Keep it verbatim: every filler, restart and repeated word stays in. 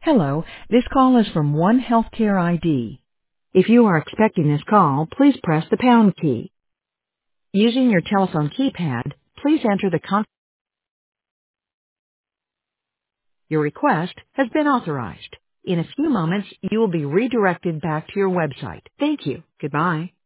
Hello, this call is from One Healthcare I D. If you are expecting this call, please press the pound key. Using your telephone keypad, please enter the con- Your request has been authorized. In a few moments, you will be redirected back to your website. Thank you. Goodbye.